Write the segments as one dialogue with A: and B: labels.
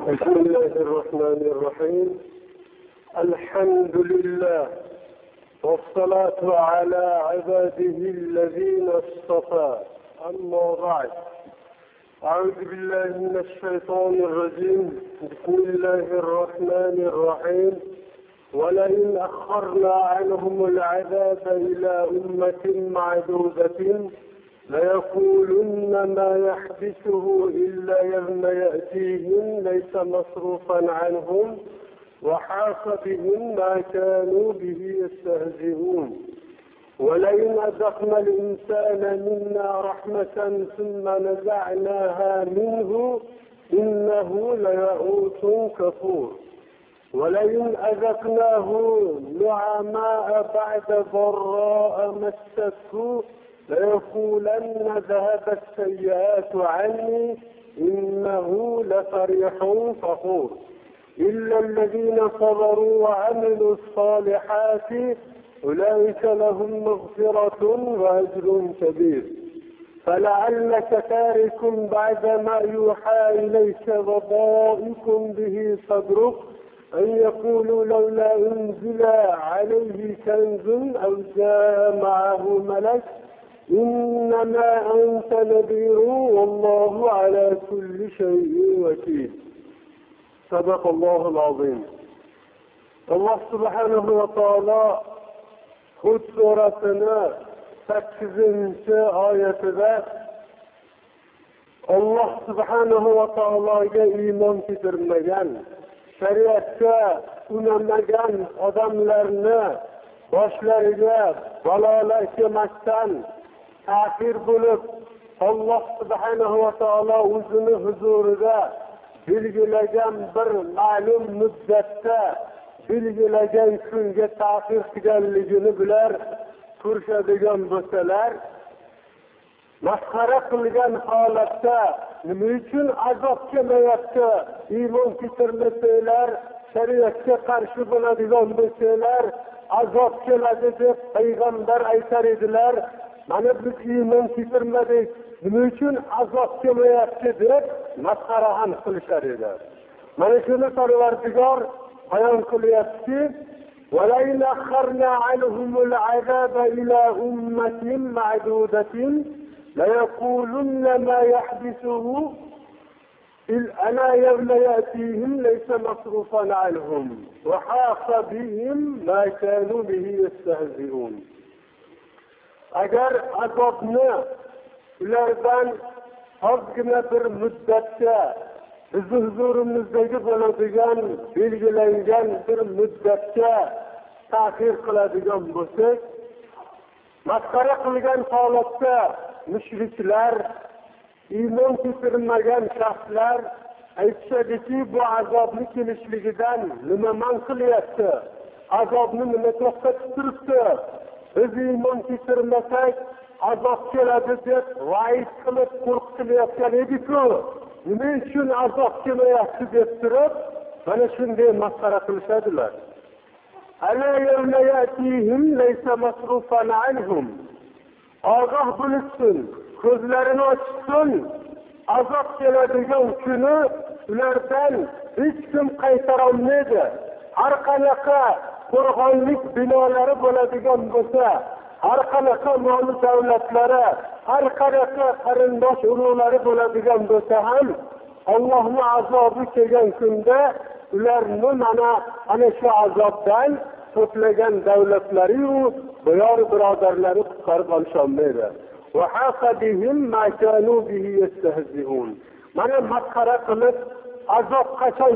A: بسم الله الرحمن الرحيم. الحمد لله والصلاة على عباده الذين اصطفى. أما بعد، أعوذ بالله من الشيطان الرجيم. بسم الله الرحمن الرحيم. ولئن أخرنا عنهم العذاب إلى أمة معدودة ليقولن ما يحبسه إلا يوم يأتيهم ليس مصروفا عنهم وحاق بهم ما كانوا به يستهزئون. ولئن أذقنا الإنسان منا رحمة ثم نزعناها منه إنه ليئوس كفور. ولئن أذقناه نعماء بعد ضراء مسته ليقولن ذهب السيئات عني إنه لفرح فخور. إلا الذين صبروا وعملوا الصالحات أولئك لهم مغفرة وأجر كبير. فلعلك تارك بعد ما يوحى إليك وضائق به صدرك أن يقولوا لولا أنزل عليه كنز أو جاء معه ملك إنما أنت نذير والله على كل شيء وكيل. صدق الله العظيم. Allah subhanahu wa ta'ala Hud surasini 8-oyatida Allah subhanahu wa ta'alaga iymon keltirmagan, shariatga unamagan odamlarni boshlariga balolar kelmasdan ta'xir bo'lib, Allah subhanahu va taolo o'zini huzurida belgilagan bir ma'lum muddatda belgilagan kunga ta'xir qilganligini bilar ko'rishadigan bo'lsalar, masxara qilgan holatda nima uchun azob kelmayapti, iymon keltirmasanglar, shariatga qarshi bo'ladigan bo'lsalar azob keladi deb payg'ambar aytar edilar. Mana biz iymon keltirmadik, nima uchun azob kelmayapti deb masxara ham qilishar edi. Mana shuni Parvardigor bayon qilyapti. وَلَئِنْ أَخَّرْنَا عَنْهُمُ الْعَذَابَ إِلَى أُمَّةٍ مَّعْدُودَةٍ لَيَقُولُنَّ مَا يَحْبِسُهُ إِلَّا يَوْمَ يَأْتِيهِمْ لَيْسَ مَصْرُوفًا عَنْهُمْ وَحَاقَ بِهِمْ مَا كَانُوا بِهِ يَسْتَهْزِئُونَ. Agar azobni ulardan ozgina bir muddatga bizni huzurimizdagi bo'ladigan belgilangan bir muddatga ta'xir qiladigan bo'lsak, masxara qilgan holatda mushriklar, iymon keltirmagan shaxslar aytishadiki, bu azobni kelishligidan nima man qilyapti, azobni nima to'xtatib turibdi, biz iymon keltirmasak azob keladi deb vaid qilib qo'rqitilayotgan edi-ku, nima uchun azob kelmayapti deb turib, mana shunday masxara qilishadilar. Ala yawma yatihim laysa masrufan anhum. Ogoh bo'lsin, ko'zlarini ochsin, azob keladigan kuni ulardan hech kim qaytara olmaydi. Har qanaqa qo'rg'onlik binolari bo'ladigan bo'lsa, har qanaqa mol davlatlari, har qanaqa qarindosh urug'lari bo'ladigan bo'lsa ham, Allohning azobi kelgan kunda ularni ana shu azobdan to'plagan davlatlari-yu boyor birodarlari qutqarib olisholmaydi. Va haqa bihim ma kanu bihi yastahzi'un. Mana masxara qilib azob qachon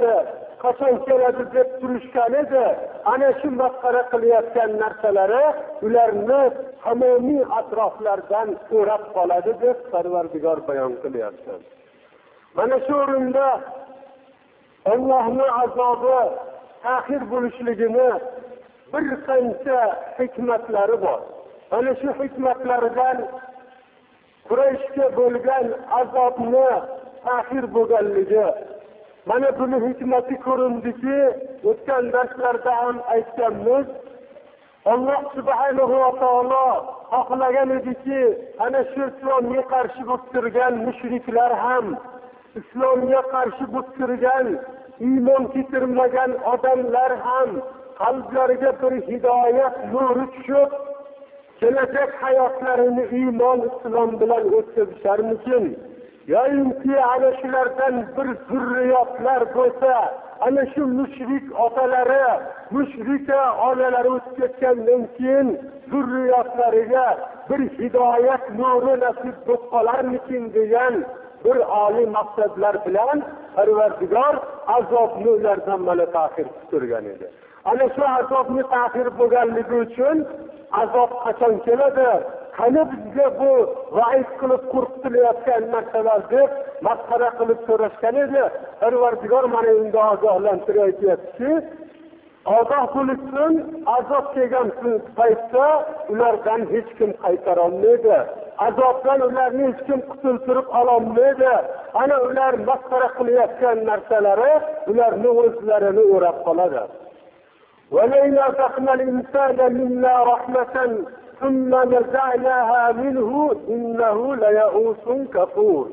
A: keladi deb turishgan edi. Ana shu masxara qilayotgan narsalari ularni tamomiy atroflardan o'rab qoladi deb Parvardigor bayon qilyapti. Mana shu o'rinda Allohning azobi ta'xir bo'lishligini bir qancha hikmatlari bor. Ana shu hikmatlaridan Qurayshga bo'lgan azobni ta'xir bo'lganligi, mana buni hikmati ko'rindiki, o'tgan darslarda ham aytganmiz. Allah subhanahu va taolo xohlagan ediki, ana shu islomga qarshi bo'lib turgan mushriklar ham islomga qarshi bo'tirgan, iymon keltirmagan odamlar ham qalblariga bir hidoyat nuri tushib, kelajak hayotlarini iymon islom bilan o'tkazisharmikin? Yoinki ana shulardan bir zurriyotlar bo'lsa, ana shu mushrik otalari, mushrika onalari o'tib ketgandan keyin zurriyotlariga bir hidoyat nuri nasib bo'lib qolarmikin degan bir oliy maqsadlar bilan Parvardigor azobni ulardan mana ta'xir qilgan edi. Ana shu azobni ta'xir bo'lganligi uchun azob qachon keladi? Qani bizga bu vaid qilib qo'rqitilayotgan narsalar deb masxara qilib so'rashgan edi. Parvardigor mana endi ogohlantiryaptiki, ogoh bo'lsin, azob kelgan paytda ulardan hech kim qaytara olmaydi. Azobdan ularni hech kim qutultirib ololmaydi. Ana ular masxara qilayotgan narsalari ularni o'zlarini o'rab qoladi. وَلَئِنْ أَذَقْنَا الْإِنْسَانَ مِنَّا رَحْمَةً ثُمَّ نَزَعْنَاهَا مِنْهُ إِنَّهُ لَيَئُوسٌ كَفُورٌ.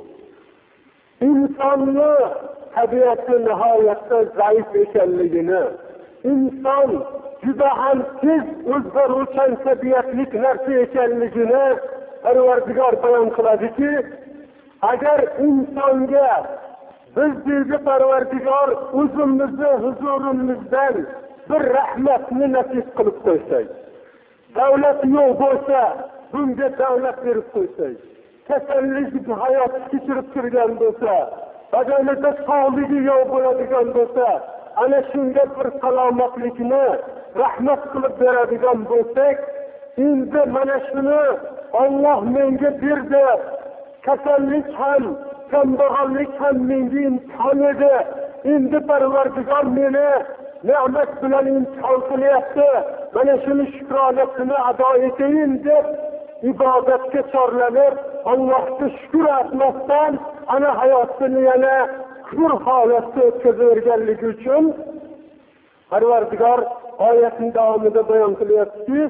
A: İnsanlı tabiatı nihoyatda zaif ekanligini, inson juda ham tez o'zgaruvchan tabiatlik narsa ekanligini Parvardigor bayon qiladiki, agar insonga biz deydi Parvardigor o'zimizni huzurimizdan bir rahmatni nasib qilib qo'ysak, davlat yo'q bo'lsa bunga davlat berib qo'ysak, kasallik hayot kechirib turgan bo'lsa, badanida sog'ligi yo'q bo'ladigan bo'lsa, ana shunga bir salomatlikni rahmat qilib beradigan bo'lsak, endi mana shuni Alloh menga berdi, kasallik ham, kambag'allik ham menga imtihon edi, endi Parvardigor meni ne'mat bilan imtihon qilyapti, mana shuni shukronasini ado etayin deb ibodatga chorlanib, Allohga shukr etmasdan ana hayotini yana kufr holatda o'tkazaverganligi uchun Parvardigor oyatning davomida bayon qilyaptiki,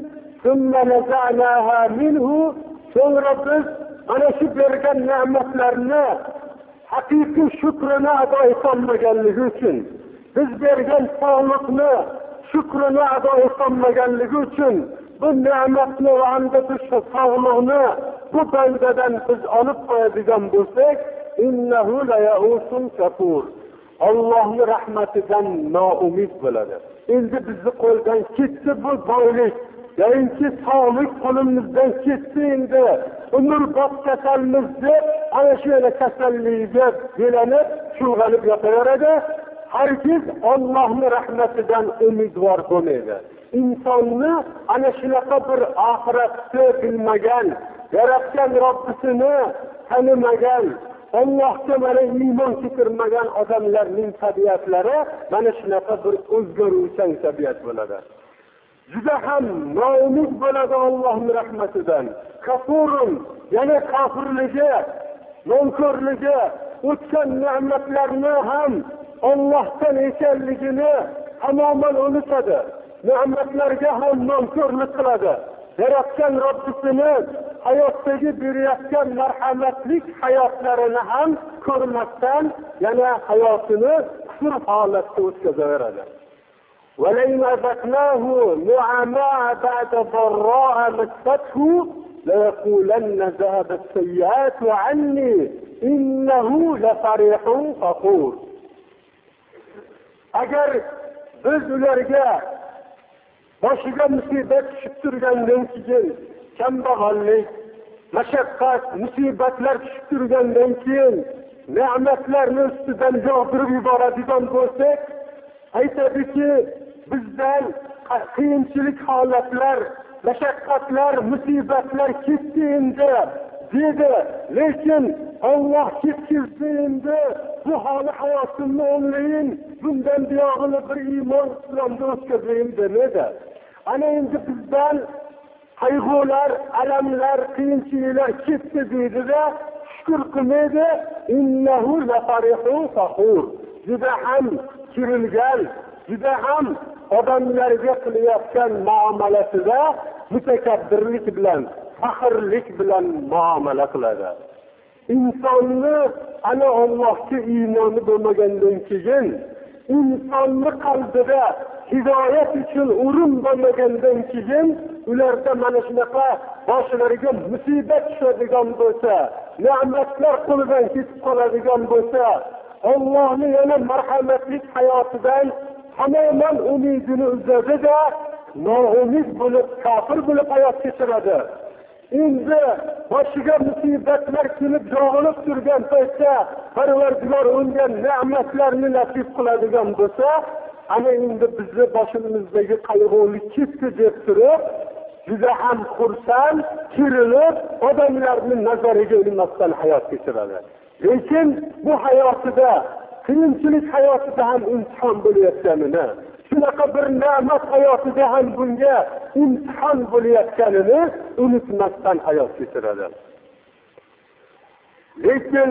A: so'ngra biz ana shu bergan ne'matlarni haqiqiy shukrini ado etolmaganligi uchun, biz bergan sog'liqni shukrini ado etolmaganligi uchun, bu ne'matni va hamda shu sog'liqni bu bandadan biz olib qo'yadigan bo'lsak, innahu layausun kafur. Allohning rahmatidan noumid bo'ladi. Endi bizni qo'ldan ketdi bu boylik, yoinki sog'lik qo'limizdan ketdi, endi umrbod kasalmiz deb ana shu kasalligiga belanib, chulg'anib yotaveradi. Hargiz Allohning rahmatidan umidvor bo'lmaydi. İnsonni ana shunaqa bir oxiratni bilmagan, yaratgan Robbisini tanimagan, Allohga mana iymon keltirmagan odamlarning tabiatlari mana shunaqa bir o'zgaruvchan tabiat bo'ladi. Juda ham noumid bo'ladi Allohning rahmatidan. Kafurun, yana kofirligi, nonko'rligi, o'tgan ne'matlarni ham Allohdan ekanligini tamoman unutadi. Ne'matlarga ham nonko'rlik qiladi. Yaratgan Robbisini hayotdagi berayotgan marhamatlik hayotlarini ham ko'rmasdan yana hayotini kufr holatda o'tkazaveradi. وَلَئِنْ أَذَقْنَاهُ نُعَمَاءَ بَعْدَ ضَرَّاءَ مَسَّتْهُ لَيَقُولَنَّ ذَهَبَ السَّيِّئَاتُ عَنِّي إِنَّهُ لَفَرِحٌ فَخُورٌ. Agar biz ularga boshiga musibat tushib turgandan keyin, kambag'allik, mashaqqat, musibatlar tushib turgandan keyin ne'matlarni ustidan yog'dirib yuboradigan bo'lsak, aytadiki, bizdan qiyinchilik holatlar, mashaqqatlar, musibatlar ketdi endi dedi. Lekin Alloh ketkizdi endi, bu hali hayotimni o'nglayin, bundan buyog'ini bir iymon islomda o'tkazayin demadi. Ana endi bizdan qayg'ular, alamlar, qiyinchiliklar ketdi deydi-da, shukr qilmaydi. Innahu lafarihun fakhur. Juda ham kirilgan, juda ham odamlarga qilayotgan muomalasida mutakabbirlik bilan, faxrlik bilan muomala qiladi. İnsonni ana Allohga iymoni bo'lmagandan keyin insonni qalbida hidoyat uchun o'rin bo'lmagandan keyin ularda mana shunaqa boshlariga musibat tushadigan bo'lsa, ne'matlar qo'lidan ketib qoladigan bo'lsa, Allohning yana marhamatli hayotidan tamoman umidini uzadi-da, noumid bo'lib, kofir bo'lib hayot kechiradi. Endi boshiga musibatlar kelib yog'ilib turgan paytda Parvardigor unga ne'matlarni nasib qiladigan bo'lsa, ana endi bizni boshimizdagi qayg'ulik ketdi deb turib, juda ham xursand, kirilib, odamlarning nazariga ilmasdan hayot kechiradi. Lekin bu hayotida, qiyinchilik hayotida ham imtihon bo'layotganini, shunaqa bir ne'mat hayotida ham bunga imtihon bo'layotganini unutmasdan hayot kechiradi. Lekin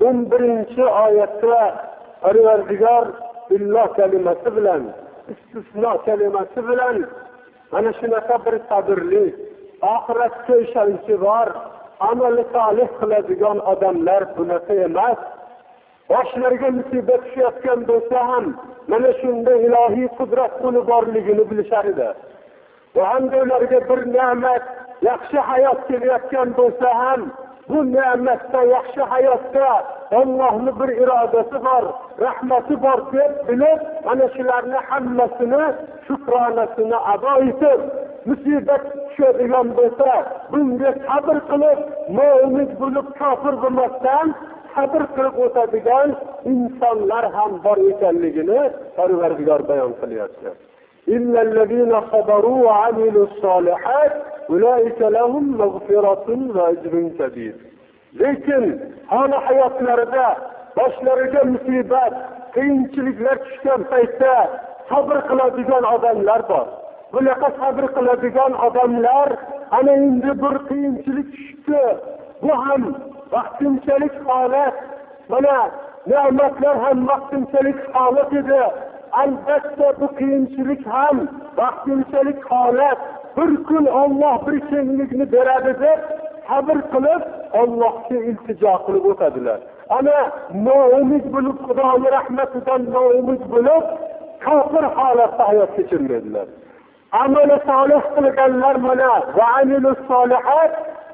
A: 11-oyatda Parvardigor billoh kalimasi bilan, istisno kalimasi bilan mana shunaqa bir sabrli, oxiratga ishonchi bor, amali solih qiladigan odamlar bunaqa emas. Boshlariga musibat tushayotgan bo'lsa ham mana shunda ilohiy qudrat qo'li borligini bilishar edi. Va hamda ularga bir ne'mat, yaxshi hayot kelayotgan bo'lsa ham bu ne'matda, yaxshi hayotda Allohning bir irodasi bor, rahmati bor deb bilib, mana shularni hammasini shukronasini ado etib, musibat tushadigan bo'lsa, bunga sabr qilib, noumid bo'lib kofir bo'lmasdan sabr qilib o'tadigan insonlar ham bor ekanligini Parvardigor bayon qilyapti. Illallazina sabaru va amilus solihat ulaika lahum maghfiratun va ajrun kabir. Lekin hali hayotlarida boshlariga musibat, qiyinchiliklar tushgan paytda sabr qiladigan odamlar bor. Bunaqa sabr qiladigan odamlar ana endi bir qiyinchilik tushdi. Bu ham vaqtinchalik holat. Mana ne'matlar ham vaqtinchalik holat edi. Albatta bu qiyinchilik ham vaqtinchalik holat. Bir kun Alloh bir kenglikni beradi deb sabr qilib Allohga iltijo qilib o'tadilar. Ana noumid bo'lib, Xudoning rahmatidan noumid bo'lib, kofir holatda hayot kechirmaydilar. Amali solih qilganlar mana va amilus solihat,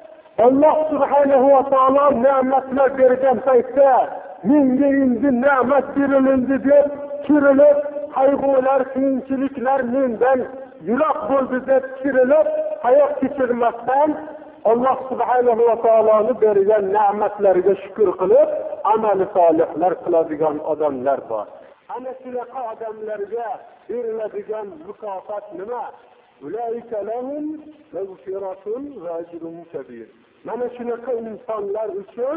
A: Alloh subhanahu va taolo ne'matlar bergan paytda menga endi ne'mat berildi deb kirilib, qayg'ular, qiyinchiliklar mendan yiroq bo'ldi deb kirilib hayot kechirmasdan Alloh subhanahu va taoloning bergan ne'matlariga shukr qilib amali solihlar qiladigan odamlar bor. Ana shunaqa odamlarga beriladigan mukofot nima? Ulaika lahum maghfiratun va ajrun kabir. Mana shunaqa insonlar uchun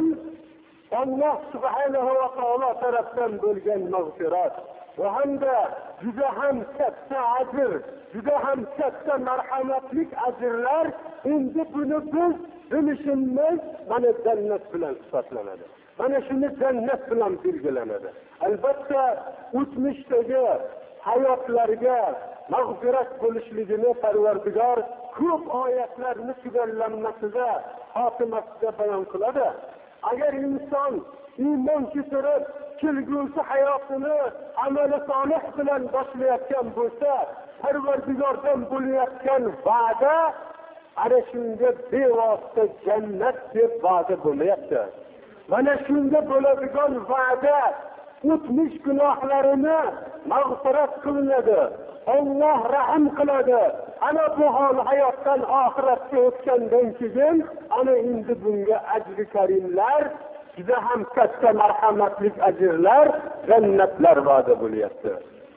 A: Alloh subhanahu va taolo tarafdan bo'lgan mag'firat va hamda juda ham katta ajr, juda ham katta marhamatlik ajrlar endi buni biz bilishimiz mana jannat bilan hisoblanadi. Mana shuni jannat bilan belgilanadi. Albatta o'tmishdagi hayotlarga mag'firat bo'lishligini Parvardigor ko'p oyatlarni tugallanmasida, xotimasida bayon qiladi. Agar inson iymon keltirib, kelgusi hayotini amali solih bilan boshlayotgan bo'lsa, Parvardigordan bo'layotgan va'da ana shunga bevosita jannat deb va'da bo'lmayapti. Mana shunga bo'ladigan va'da o'tmish gunohlarini mag'firat qilinadi. Alloh rahim qiladi. Ana bu hol hayotdan oxiratga o'tgandan keyin ana endi bunga ajri karimlar, juda ham katta marhamatlik ajrlar, jannatlar va'da bo'lyapti.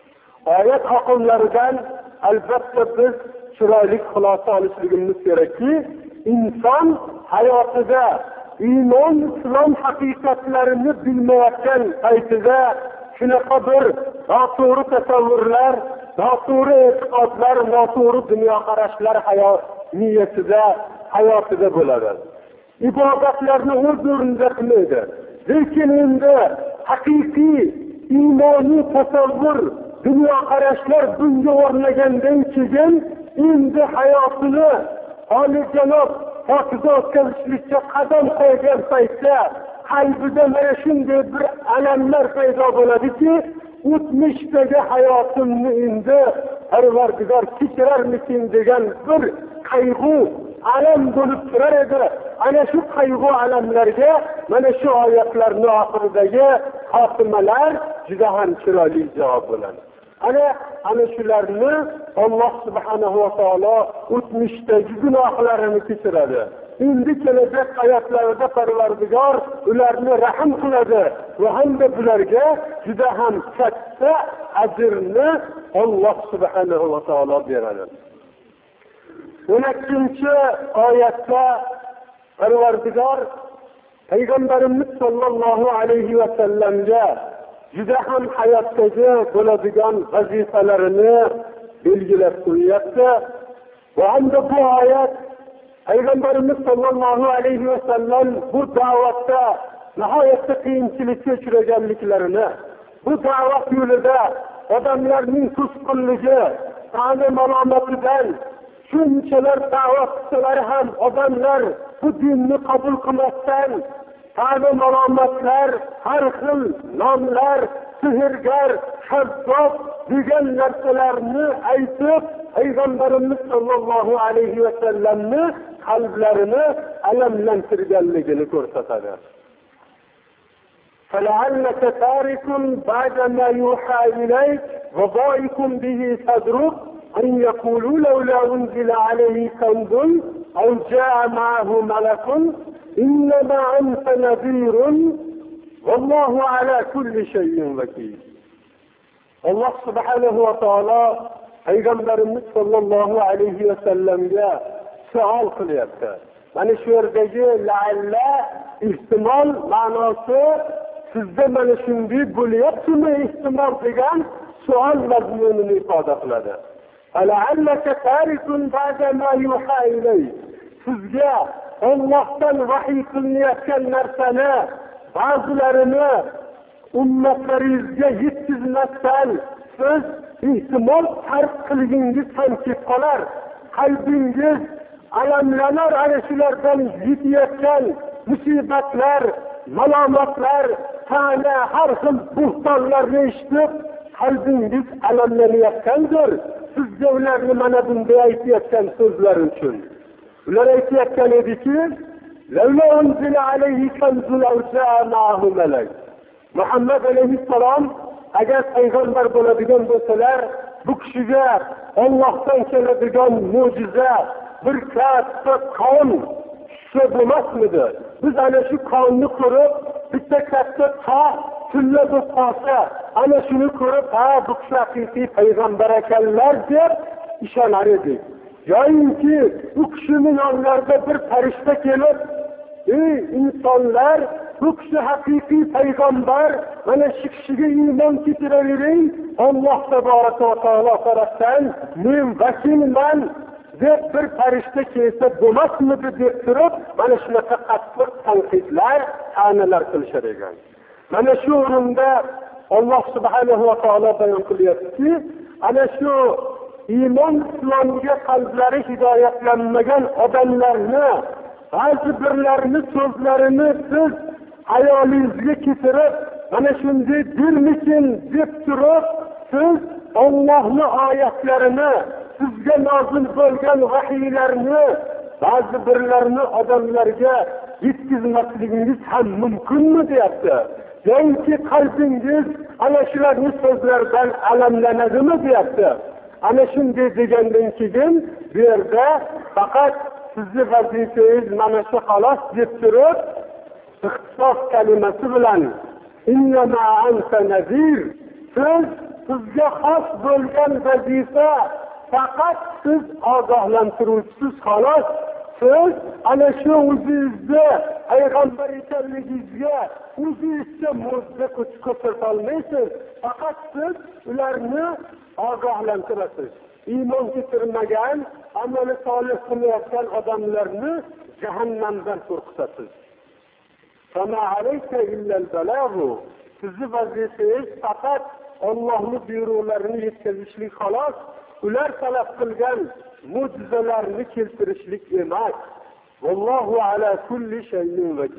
A: Oyat oqimlaridan albatta biz chiroyli xulosa olishligimiz kerakki, inson hayotida iymon, islom haqiqatlarini bilmayotgan paytida shunaqa bir noto'g'ri tasavvurlar, noto'g'ri e'tiqodlar, noto'g'ri dunyoqarashlar niyatida, hayotida bo'ladi. Ibodatlarni o'z o'rnida qilmaydi. Lekin endi haqiqiy iymoniy tasavvur, dunyoqarashlar bunga o'rnagandan keyin endi hayotini oliyjanob pokiza o'tkazishlikka qadam qo'ygan paytda qalbida mana shunday bir alamlar paydo bo'ladiki, o'tmishdagi hayotimni endi Parvardigor kechirarmikin degan bir qayg'u, alam bo'lib turar edi. Ana shu qayg'u alamlarga mana shu oyatlarning oxiridagi xotimalar juda ham chiroyli javob bo'ladi. Ana shularni Alloh subhanahu va taolo o'tmishdagi gunohlarini kechiradi. Endi kelajak hayotlarida Parvardigor ularni rahim qiladi va hamda bularga juda ham katta ajrni Alloh subhanahu va taolo beradi. 12-oyatda Parvardigor Payg'ambarimiz sollallohu alayhi va sallamga juda ham hayotdagi bo'ladigan vazifalarini belgilab qo'yapti. Va hamda bu oyat Payg'ambarimiz sollallohu alayhi va sallam bu da'vatda nihoyatda qiyinchilikka uchraganliklarini, bu da'vat yo'lida odamlarning to'sqinligi, ta'lim malomatidan shunchalar da'vat qilsalar ham odamlar bu dinni qabul qilmasdan ta'lim malomatlar, har xil nomlar, sehrgar, kazzob degan narsalarni aytib, Payg'ambarimiz sollallohu alayhi va sallamni qalblarini alamlantirganligini ko'rsatadi. فَلَعَلَّكَ تَارِكٌ بَعْدَ مَا يُوحَى إِلَيْكَ وَضَائِقٌ بِهِ صَدْرُكَ أَنْ يَقُولُوا لَوْلَا أُنْزِلَ عَلَيْهِ كَنْزٌ أَوْ جَاءَ مَعَهُ مَلَكٌ إِنَّمَا أَنْتَ نَذِيرٌ وَاللَّهُ عَلَى كُلِّ شَيْءٍ وَكِيلٌ. Allah subhanahu va taolo Payg'ambarimiz sollallohu alayhi va sallamga savol qilyapti. Mana shu yerdagi la'alla ehtimol ma'nosi sizda mana shunday bo'lyaptimi ehtimol degan savol mazmunini ifoda qiladi. Ala'allaka tarikun ba'da ma yuha ilayk. Sizga Allohdan vahiy qilinayotgan narsani ba'zilarini ummatlaringizga yetkazmasdan siz ehtimol tark qilgingiz ham ketib qolar. Qalbingiz alamlanar ana shulardan yetayotgan musibatlar, malomatlar, ta'na, har xil buhtonlarni eshitib qalbingiz alamlanayotgandir. Sizga ularni mana bunday aytayotgan so'zlar uchun. Ular aytayotgan ediki, "Lavla unzila alayhi kanzun aw ja'a ma'ahu malak." Muhammad alayhissalom agar payg'ambar bo'ladigan bo'lsalar, bu kishiga Allohdan keladigan mo'jiza, bir katta qon tushsa bo'lmasmidi? Biz ana shu qonni ko'rib, bitta katta tog' tulla bo'lib qolsa, ana shuni ko'rib, ha, bu kishi haqiqiy payg'ambar ekanlar deb ishonar edik. Yo'inki bu kishining yonlarida bir farishta kelib, "Ey insonlar, bu kishi haqiqiy payg'ambar, mana shu kishiga iymon keltiravering, Alloh tabolaka va taolo tarafdan men vakilman" deb bir farishta kelsa bo'lmasmidi deb turib, mana shunaqa qattiq tanqidlar, ta'nalar qilishar ekan. Mana shu o'rinda Alloh subhanahu va taolo bayon qilyaptiki, ana shu iymon islomga qalblari hidoyatlanmagan odamlarni, ba'zi birlarini so'zlarini siz hayolingizga keltirib, mana shunday dirmikin deb turib, siz Allohning oyatlarini, sizga nozil bo'lgan vahiylarni ba'zi birlarini odamlarga yetkazmasligingiz ham mumkinmi deyapti. Yoki qalbingiz ana shularning so'zlaridan alamlanadimi deyapti. Ana shunday degandan keyin bu yerda faqat sizni vazifangiz mana shu xolos deb turib, ixtisos kalimasi bilan "Innama anta nazir", sizga xos bo'lgan vazifa faqat siz ogohlantiruvchisiz xolos. Siz ana shu o'zingizni payg'ambar ekanligingizga o'zingizcha mo'jiza ko'rsata olmaysiz. Faqat siz ularni ogohlantirasiz. Iymon keltirmagan, amali solih qilmayotgan odamlarni jahannamdan qo'rqitasiz. "Fama alayka illa al-balagh", sizni vazifangiz faqat Allohning buyruqlarini yetkazishlik xolos. Ular talab qilgan mo'jizalarni keltirishlik emas. Vallohu ala kulli shay'in vakil.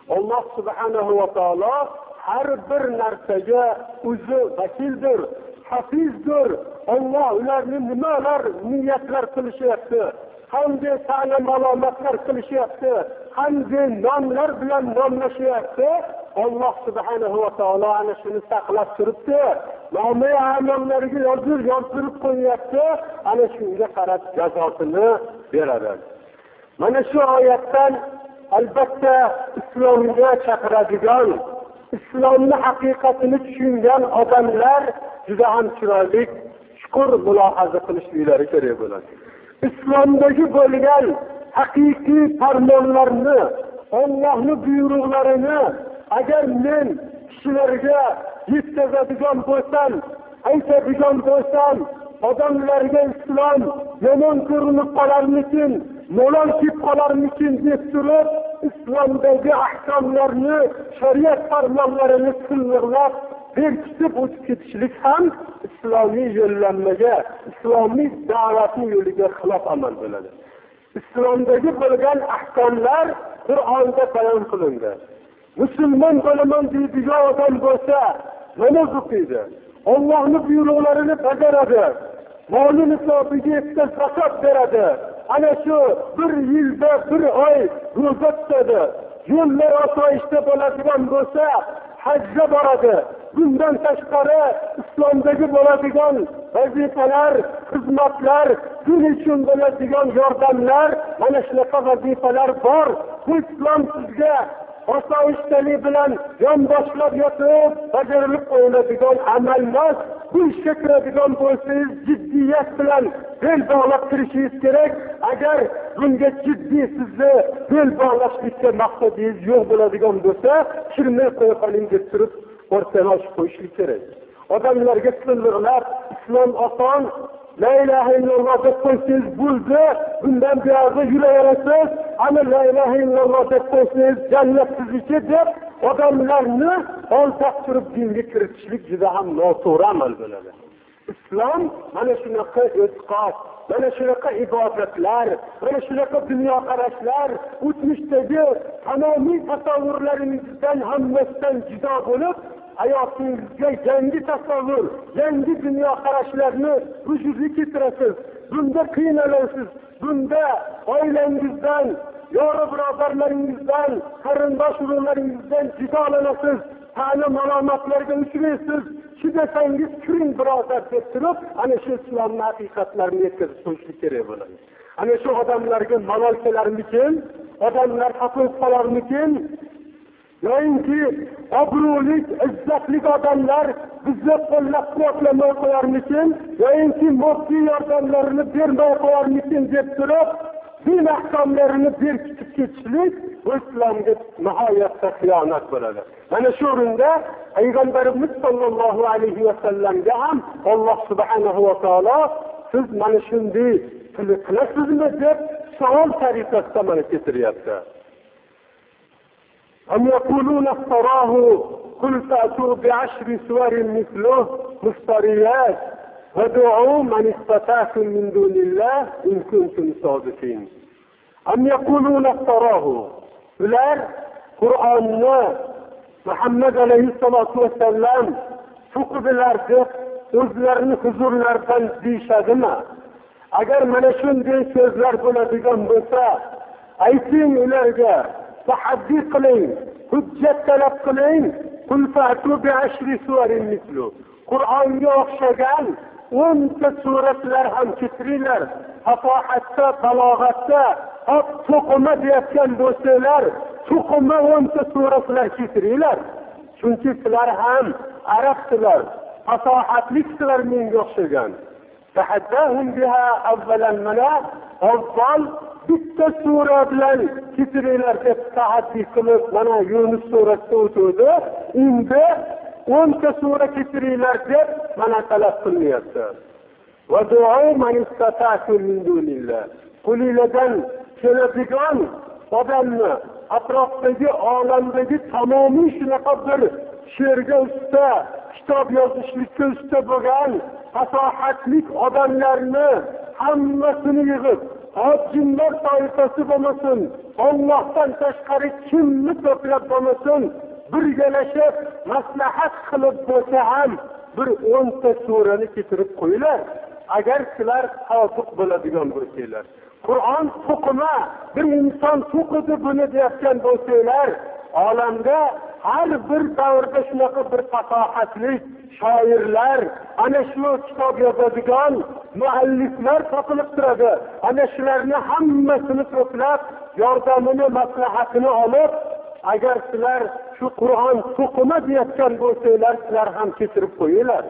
A: Alloh subhanahu va taolo har bir narsaga o'zi vakildir, hafizdir. Alloh ularni nimalar niyatlar qilishyapti, qanday ta'lim alomatlar qilishyapti, qanday nomlar bilan nomlashyapti, Alloh subhanahu va taolo ana shuni saqlab turibdi. Nomi amallarga yozdirib qo'yapti, ana shunga qarab jazosini beradi. Mana shu oyatdan albatta islomga chaqiradigan, islomni haqiqatini tushungan odamlar juda ham chiroyli chuqur mulohaza qilishlari kerak bo'ladi. Islomdagi bo'lgan haqiqiy farmonlarni, Allohning buyruqlarini agar men kishilarga yetkazadigan bo'lsam, aytadigan bo'lsam, odamlarga islom yomon ko'rinib qolarmikin, malol kelib qolarmikin deb turib, islomdagi ahkomlarni, shariat farmonlarini silliqlab berkitib o'tib ketishlik ham islomiy yo'llanmaga, islomiy da'vatning yo'liga xilof amal bo'ladi. Islomdagi bo'lgan ahkomlar Qur'onda bayon qilindi. Musulmon bo'laman deydigan odam bo'lsa, namoz o'qiydi, Allohning buyruqlarini bajaradi, moli nisobiga yetgan zakot beradi. Ana shu bir yilda bir oy ro'za tutadi. Yo'llar osoyishta bo'ladigan bo'lsa, hajga boradi. Bundan tashqari islomdagi bo'ladigan vazifalar, xizmatlar, din uchun bo'ladigan yordamlar, mana shunaqa vazifalar bor. Bu islom sizga osoyishtalik bilan yonboshlab yotib bajarilib qo'yiladigan amal emas. Bu ishga kiradigan bo'lsangiz jiddiyat bilan bel bog'lab kirishingiz kerak. Agar bunga jiddiy sizni bel bog'lashlikka maqsadingiz yo'q bo'ladigan bo'lsa, kirmay qo'ya qoling deb turib o'rtaga ochib qo'yishlik kerak. Odamlarga silliqlab, islom oson, la ilaha illalloh deb qo'ysangiz bo'ldi, bundan buyoqqa yuraverasiz, ana la ilaha illalloh deb qo'ysangiz jannat sizniki deb odamlarni oltaq turib dinga kiritishlik juda ham noto'g'ri amal bo'ladi. Islom mana shunaqa e'tiqod, mana shunaqa ibodatlar, mana shunaqa dunyoqarashlar, o'tmishdagi tamomiy tasavvurlaringizdan hammasidan judo bo'lib, hayotingizga yangi tasavvur, yangi dunyoqarashlarni vujudga keltirasiz. Bunda qiynalasiz, bunda oilangizdan, yori birodarlaringizdan, qarindosh urug'laringizdan jidolanasiz, ta'lim alomatlarga uchraysiz. Shu desangiz kiring birodar deb turib, ana shu islomning haqiqatlarini yetkazib qo'yishlik kerak bo'ladi. Ana shu odamlarga malol kelarmikin, odamlar xafa qolarmikin, yoinki obro'lik, izzatli odamlar bizni qo'llab-quvvatlamay qo'yarmikin, yoinki moddiy yordamlarini bermay qo'yarmikin deb turib, din ahkomlarini berkitib ketishlik islomga nihoyatda xiyonat bo'ladi. Mana shu o'rinda Payg'ambarimiz sollallohu alayhi va sallamga ham Alloh subhanahu va taolo siz mana shunday qilasizmi deb savol tariqasida mana keltiryapti. أم يقولون افتراه قل فأتوا بعشر سور مثله مفتريات وادعوا من استطعتم من دون الله إن كنتم صادقين. أم يقولون افتراه ular Qur'onni Muhammad alayhissalatu vassallam to'qidilar deb o'zlarini huzurlaridan deyishadimi? Agar mana shunday so'zlar bo'ladigan bo'lsa, ayting ularga, tahaddi qiling, hujjat talab qiling. Qul fa'tu bi'ashri suwarin mislu. Qur'onga o'xshagan 10 ta suratlar ham keltiringlar. Fasohatda, balog'atda, to'qima deyotgan bo'lsalar, to'qima 10 ta suratlar keltiringlar. Chunki sizlar ham arabsizlar, fasohatliksizlar menga o'xshagan. Tahaddahum biha avvalan mana avval bitta sura bilan keltiringlar deb tahaddi qilib, mana Yunus surasida o'tdi. Endi 10 ta sura keltiringlar deb mana talab qilyapti. Va du'o man istata'tum min dunillah. Quliladan keladigan odamni atrofdagi olamdagi tamomiy shunaqa bir she'rga usta, kitob yozishlikka usta bo'lgan fasohatlik odamlarni hammasini yig'ib, jinlar toifasi bo'lmasin, Allohdan tashqari kimni to'plab bo'lmasin, birgalashib maslahat qilib bo'lsa ham bir 10 ta surani keltirib qo'yinglar. Agar sizlar tofiq bo'ladigan bo'lsanglar, Qur'on to'qima, bir inson to'qidi buni deyotgan bo'lsanglar, olamda har bir davrda shunaqa bir fasohatli shoirlar, ana shu kitob yozadigan mualliflar topilib turadi. Ana shularni hammasini to'plab, yordamini, maslahatini olib, agar sizlar shu Qur'on to'qima deyotgan bo'lsanglar, sizlar ham keltirib qo'yinglar.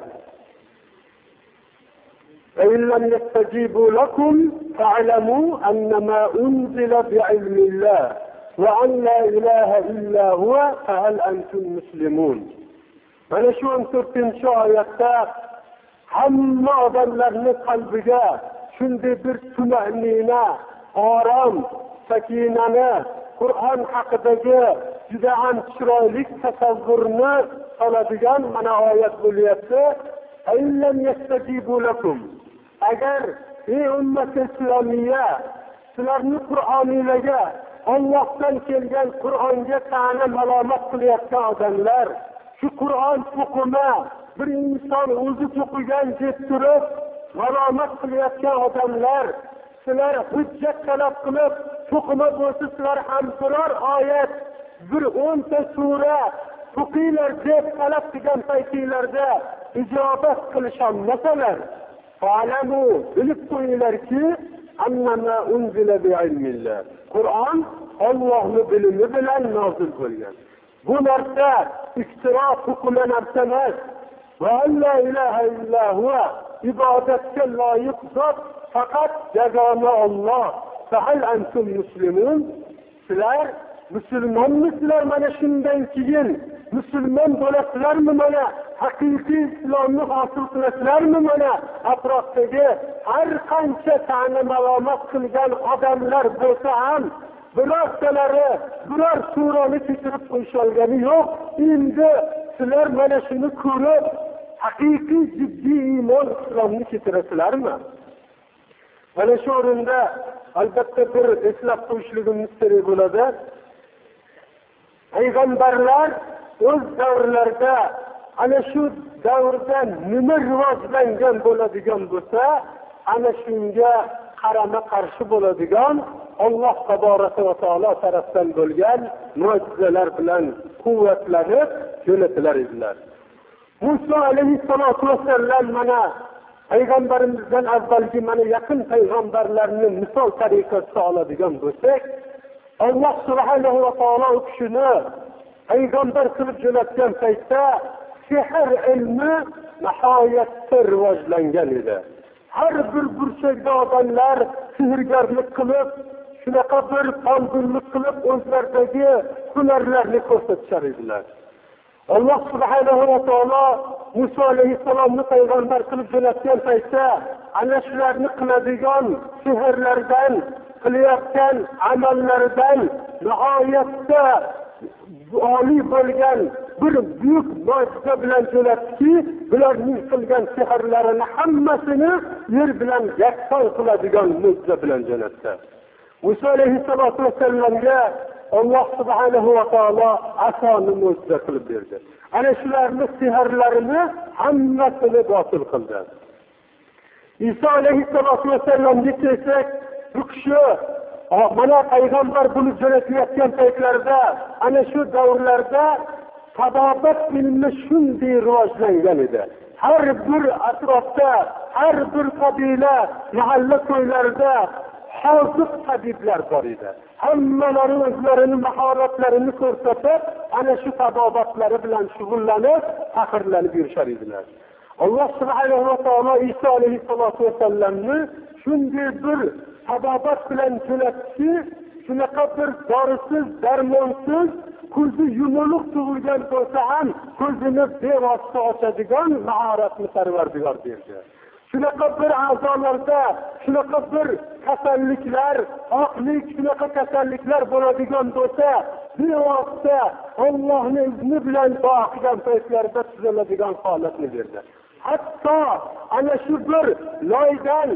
A: فإن لم يستجيبوا لكم فاعلموا أنما أنزل بعلم الله وأن لا إله إلا هو فهل أنتم مسلمون. Mana shu 14-oyatda hamma odamlarning qalbiga shunday bir tumanina, orom, sakinani, Qur'on haqidagi juda ham chiroyli tasavvurni soladigan mana oyat bo'lyapti. Aylam yastajibu lakum. Agar ey ummat islomiya, sizlarni Qur'oniylarga, Allohdan kelgan Qur'onga ta'na malomat qilayotgan odamlar, shu Qur'on to'qima, bir inson o'zi to'qigan deb turib malomat qilayotgan odamlar, sizlar hujjat talab qilib to'qima bo'lsa, sizlar ham biror oyat, bir 10 ta sura to'qiylar deb talab qilgan paytinglarda ijobat qilishmasalar, fa'lamu, bilib qo'yinglarki, annama unzila bi'ilmillah. Qur'on Allohning bilimi bilan nozil bo'lgan. Bu narsa iftiro, to'qima narsa emas. Va la ilaha illa huwa, ibodatga loyiq zot faqat yagona Alloh. Fahal antum muslimun? Sizlar musulmonmisizlar? Mana shundan keyin musulmon bo'lasizlarmi? Mana haqiqiy islomni hosil qilasizlarmi? Mana atrofdagi har qancha ta'na malomat qilgan odamlar bo'lsa ham birortalari biror surani keltirib qo'yisholgani yo'q. Endi sizlar mana shuni ko'rib haqiqiy jiddiy iymon islomni keltirasizlarmi? Mana shu o'rinda albatta bir eslab qo'yishligimiz kerak bo'ladi. Payg'ambarlar o'z davrlarida ana shu davrda nima rivojlangan bo'ladigan bo'lsa, ana shunga qarama qarshi bo'ladigan Alloh taboraka va taolo tarafdan bo'lgan mo'jizalar bilan quvvatlanib jo'natilar edilar. Musa alayhissalatu vassalam mana payg'ambarimizdan avvalgi mana yaqin payg'ambarlarni misol tariqasida oladigan bo'lsak, Alloh subhanahu va taolo u kishini payg'ambar qilib jo'natgan paytda sehr ilmi nihoyatda rivojlangan edi. Har bir burchakda odamlar sehrgarlik qilib, shunaqa bir qondirlik qilib o'zlaridagi hunarlarni ko'rsatar edilar. Alloh subhanahu va taolo Musa alayhissalomni payg'ambar qilib jo'natgan paytda ana shularni qiladigan sehrlardan, qilayotgan amallaridan nihoyatda oliy bo'lgan bir buyuk mo'jiza bilan jo'natdiki, bularning qilgan sehrlarini hammasini yer bilan yakson qiladigan mo'jiza bilan jo'natdi. Musa alayhissalatu vassalamga Alloh subhanahu va taolo asoni mo'jiza qilib berdi. Ana shularning sehrlarini hammasini botil qildi. Isa alayhissalatu vassalamga kelsak, bu kishi mana payg'ambar bo'lib jo'natilayotgan paytlarda, ana shu davrlarda tabobat ilmi shunday rivojlangan edi. Har bir atrofda, har bir qabila, mahalla to'ylarida hozir tabiblar bor edi. Hammalari o'zlarining mahoratlarini ko'rsatib, ana shu tabobatlari bilan shug'ullanib, faxrlanib yurishar edilar. Alloh subhanahu va taolo Isa alayhissalatu vassalamni shunday bir tabobat bilan jo'natdi, shunaqa bir dorisiz, darmonsiz, ko'zi yumuluq tug'ilgan bo'lsa ham ko'zini bevosita ochadigan mahoratni Parvardigor berdi. Shunaqa bir a'zolarda, shunaqa bir kasalliklar, oqlik, shunaqa kasalliklar bo'ladigan bo'lsa, bevosita Allohning izni bilan duo qilgan paytlarda tuzaladigan holatni berdi. Hatto ana shu bir loydan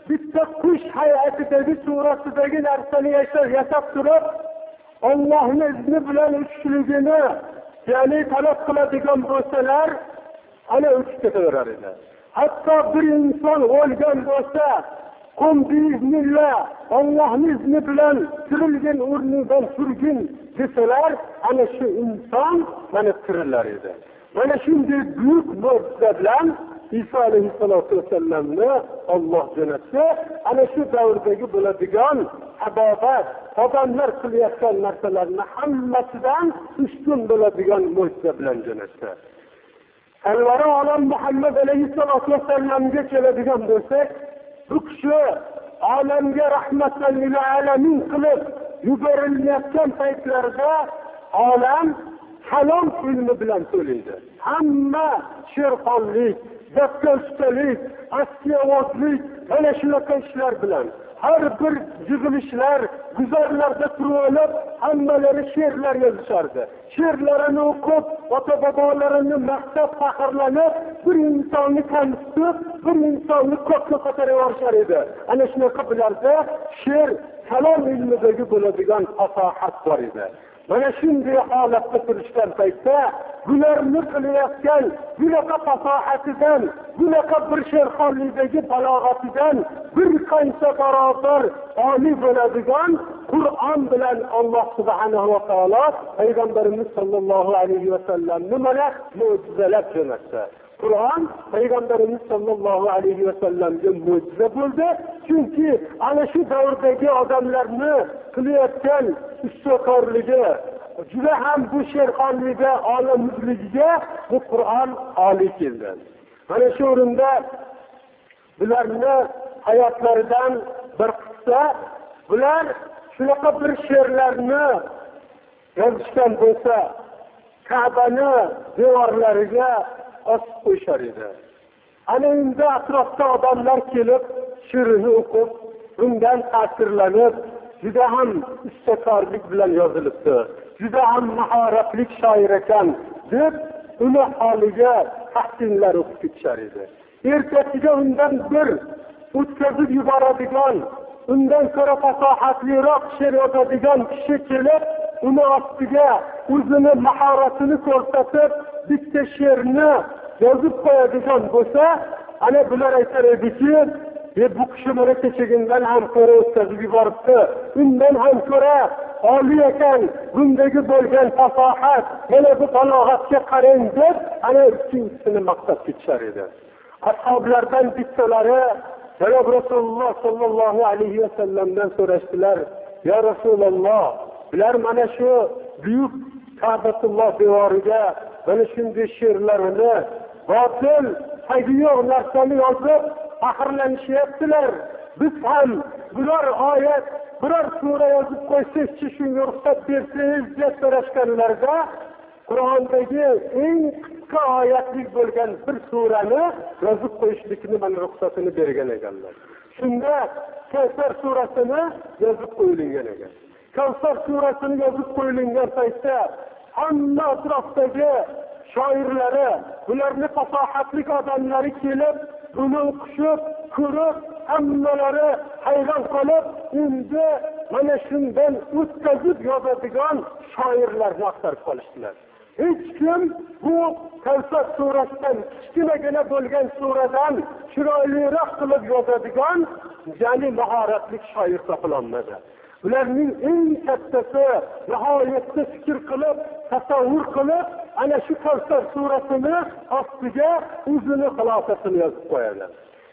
A: bitta qush hayotidagi surasidagi narsani yashab turib, Allohning izni bilan uchishligini, ya'ni talab qiladigan bo'lsalar, ana uchib ketaverar edi. Hatto bir inson o'lgan bo'lsa, qum biiznillah, Allohning izni bilan tirilgan o'rnidan turgin desalar, ana shu inson mana tirilar edi. Mana shunday buyuk mo'jiza bilan İsa alayhissalatu vesselamni Alloh jo'natdi. Ana shu davrdagi bo'ladigan habobat, odamlar qilayotgan narsalarni hammasidan ustun bo'ladigan mo'jiza bilan jo'natdi. Alvaro olam Muhammad alayhissalatu vesselamga keladigan bo'lsak, bu kishi olamga rahmatan lil alamin qilib yuborilayotgan paytlarda olam kalom ilmi bilan to'laydi. Hamma sherxonlik, gapga-ustalik, askiyovozlik, mana shunaqa ishlar bilan har bir yig'ilishlar, guzarlarda turib olib, hammalari she'rlar yozishardi. She'rlarini o'qib, ota-bobolarini maqtab, faxrlanib, bir insonni kamsitib, bir insonni ko'kka ko'tarib yorishar edi. Ana shunaqa bilarda she'r, kalom ilmidagi bo'ladigan fasohat bor edi. Mana shunday holatda turishgan paytda bularni qilayotgan bunaqa fasohatidan, bunaqa bir sherxonlikdagi balog'atidan bir qancha barobar oliy bo'ladigan Qur'on bilan Alloh subhanahu va taolo payg'ambarimiz sollallohu alayhi va sallamni mana mo'jizalar jo'natdi. Qur'on payg'ambarimiz sollallohu alayhi va sallamga mo'jiza bo'ldi, chunki ana shu davrdagi odamlarni qilayotgan istiqorligi juda ham bu sherxonligiga, olamuzligiga bu Qur'on oliy keldi. Mana shu o'rinda bularni hayotlaridan bir qissa, bular shunaqa bir she'rlarni yozishgan bo'lsa, Ka'bani devorlariga osib qo'yishar edi. Ana endi atrofda odamlar kelib, she'rini o'qib, undan ta'sirlanib, juda ham istiqorlik bilan yozilibdi. Juda ham mahoratli shoir ekan deb uni holiga tahsinlar o'qib ketishar edi. Ertasiga undan bir o'tkazib yuboradigan, undan ko'ra fasohatliroq she'r yozadigan kishi kelib, uni ostiga o'zini mahoratini ko'rsatib, bitta she'rni yozib qo'yadigan bo'lsa, ana bular aytar ediki, bu kishi mana kechagindan ham ko'ra o'tkazib yuboribdi, undan ham ko'ra oliy ekan, bundagi bo'lgan fasohat, mana bu balog'atga qarang deb, ana ikkinchisini maqtab ketishar edi. Ashoblardan bittalari Janob Rasululloh sollallohu alayhi va sallamdan so'rashdilar: "Ya Rasululloh, ular mana shu buyuk Ka'batulloh devoriga mana shunday she'rlarini, botil, tagi yo'q narsani yozib faxrlanishyaptilar. Biz ham bular oyat, biror sura yozib qo'ysangchi, shunga ruxsat bersangiz" deb so'rashganlarida Qur'ondagi eng qisqa oyatlik bo'lgan bir surani yozib qo'yishlikni mana ruxsatini bergan ekanlar. Shunda Kavsar surasini yozib qo'yilgan ekan. Kavsar surasini yozib qo'yilgan paytda hamma atrofdagi shoirlari, ularni fasohatli odamlari kelib, buni o'qishib, ko'rib, hammalari hayron qolib, endi mana shundan o'tkazib yozadigan shoirlarni axtarib qolishdilar. Hech kim bu Kavsar surasidan kichkinagina bo'lgan suradan chiroyliroq qilib yozadigan, ya'ni mahoratli shoir topilolmadi. Ularning eng kattasi nihoyatda fikr qilib, tasavvur qilib, ana shu Kavsar surasini ostiga o'zini xulosasini yozib qo'yadi.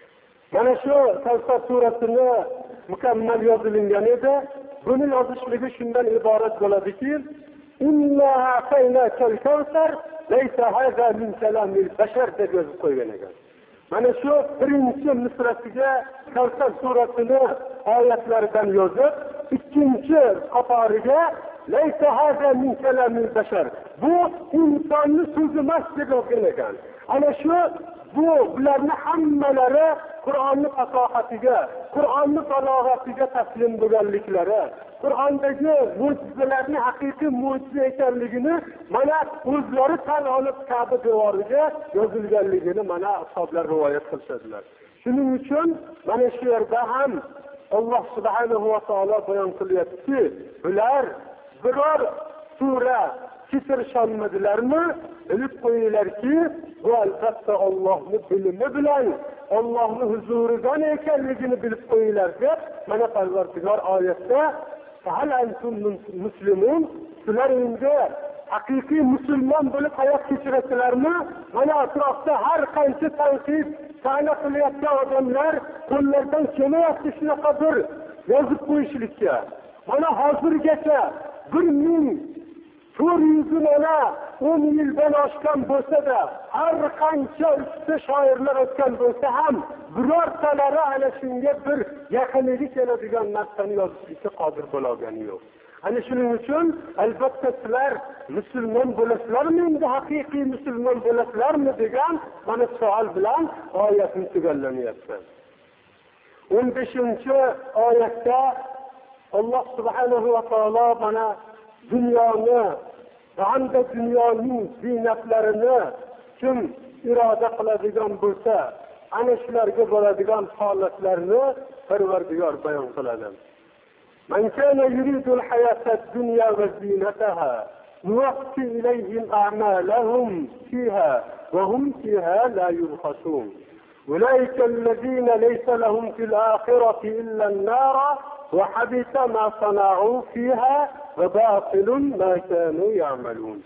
A: Mana shu Kavsar surasini mukammal yozilgan edi. Buni yozishligi shundan iborat bo'ladiki, "Inna a'taynakal kawsar, laysa hadha min kalamil bashar" deb yozib qo'ygan ekan. Mana shu birinchi misrasiga Kavsar surasini oyatlaridan yozib, ikkinchi qatoriga "Laysa hadha min kalamil bashar", bu insonning so'zi emas deb yozgan ekan. Ana shu bularni hammalari Qur'onning fasohatiga, Qur'onning balog'atiga taslim bo'lganliklari, Qur'ondagi mo'jizalarning haqiqiy mo'jiza ekanligini mana o'zlari tan olib Ka'ba devoriga yozilganligini mana ashoblar rivoyat qilishadilar. Shuning uchun mana shu yerda ham Alloh subhanahu va taolo bayon qilyapti, ular biror sura kechirisholmadilarmi? Bilib qo'yinglarki, bu albatta Allohning bilimi bilan Allohning huzuridan ekanligini bilib qo'yinglar deb mana Parvardigor oyatda "Hal antum muslimun" sizlar endi haqiqiy musulmon bo'lib hayot kechirasizlarmi? Mana atrofda har qancha tanqid, ta'na qilayotgan odamlar qo'llaridan kelmayapti shunaqa bir yozib qo'yishlikka. Mana hozirgacha 1410 yildan oshgan bo'lsa-da, har qancha usta shoirlar o'tgan bo'lsa ham birortalari ana shunga bir yaqinligi keladigan narsani yozishga qodir bo'lgani yo'q. Ana shuning uchun albatta sizlar musulmon bo'lasizlarmi? Endi haqiqiy musulmon bo'lasizlarmi degan mana savol bilan oyatni tugallanyapti. 15-oyatda Alloh subhanahu va taolo mana dunyoni, hamda dunyoning ziynatlarini kim iroda qiladigan bo'lsa, ana shularga bo'ladigan holatlarni Parvardigor bayon qiladi. Man kana yuridu al-hayata ad-dunya wa zinataha nuwaffi ilayhim a'malahum fiha wa hum fiha la yubkhasun. Ulaika alladhina laysa lahum fil akhirati illa an-nar wa habita ma sana'u fiha wa batilun ma kanu ya'malun.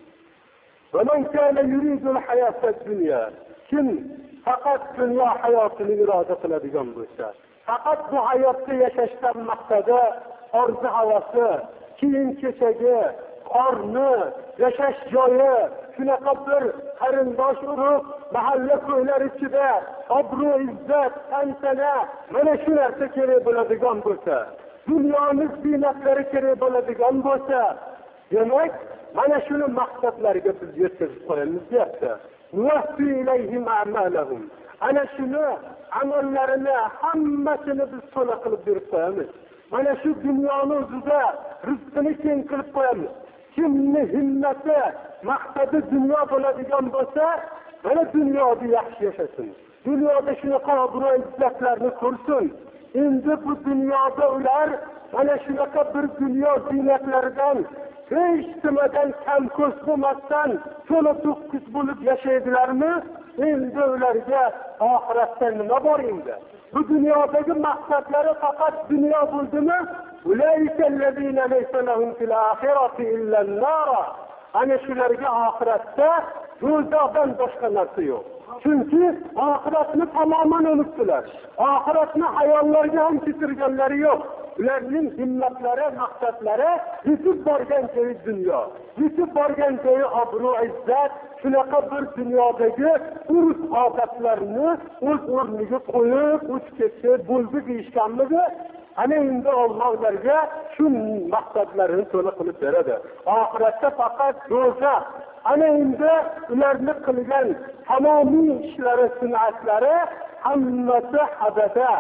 A: Wa man kana yuridu al-hayata ad-dunya kim faqat dunyo hayotini iroda qiladigan bo'lsa, faqat bu hayotda yashashdan maqsadi orzu havasi, kiyim-kechagi, qorni, yashash joyi, shunaqa bir qarindosh urug', mahalla ko'ylar ichida obro', izzat, tantana, mana shu narsa kerak bo'ladigan bo'lsa, dunyoning ziynatlari kerak bo'ladigan bo'lsa, demak, mana shuni maqsadlariga biz yetkazib qo'yamiz deyapti. Nuwaffi ilayhim a'malahum. Ana shuni amallarini hammasini biz to'la qilib berib qo'yamiz. Mana shu dunyoni o'zida rizqini keng qilib qo'yamiz. Kimni himmati, maqsadi dunyo bo'ladigan bo'lsa, mana dunyoda yaxshi yashasin. Dunyoda shunaqa obro' izzatlarni ko'rsin. Endi bu dunyoda ular mana shunaqa bir dunyo ziynatlaridan hech nimadan kam ko'z bo'lmasdan to'la to'kis bo'lib yashaydilarmi? Endi ularga oxiratda nima bor endi? Bu dunyodagi maqsadlari faqat dunyo bo'ldimi? Ulaika allazina laysa lahum fil akhirati illa an-nar. Ana shularga oxiratda do'zaxdan boshqa narsa yo'q. Chunki oxiratni tamoman unutdilar. Oxiratni hayollarga ham ketirganlari yo'q. Ularning himmatlari, maqsadlari yetib borgan joyi dunyo, yetib borgan joyi obro', izzat, shunaqa bir dunyodagi urf odatlarni o'z o'rniga qo'yib, o'tib ketsa bo'ldi deyishganmidi? Ana endi Alloh ularga shu maqsadlarini to'la qilib beradi. Oxiratda faqat do'zax. Ana endi ularni qilgan tamomiy ishlari, sun'atlari hammasi habada.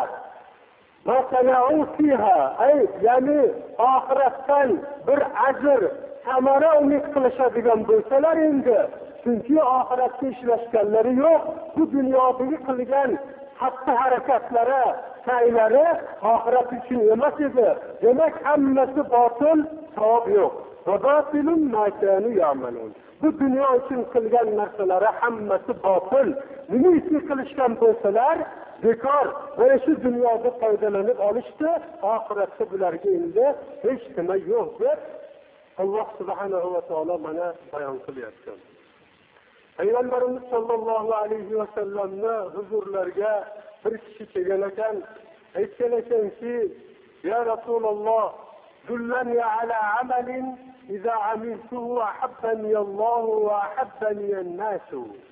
A: Masana'u fiha, ya'ni oxiratdan bir ajr, samara umid qilishadigan bo'lsalar endi, chunki oxiratda ishlashganlari yo'q. Bu dunyodagi qilgan xatti harakatlari, saylari oxirat uchun emas edi. Demak, hammasi botil, savob yo'q. Va batilun ma kanu ya'malun. Bu dunyo uchun qilgan narsalari hammasi botil. Nima uchun qilishgan bo'lsalar, bekor. Mana shu dunyoda foydalanib olishdi, oxiratda bularga endi hech nima yo'q deb Alloh subhanahu va taolo mana bayon qilyapti. Payg'ambarimiz sollallohu alayhi va sallamni huzurlariga bir kishi kelgan ekan, aytgan ekanki, ya Rasululloh, dullani ala amalin iza amiltuhu ahabbani Alloh va ahabbani an-nas.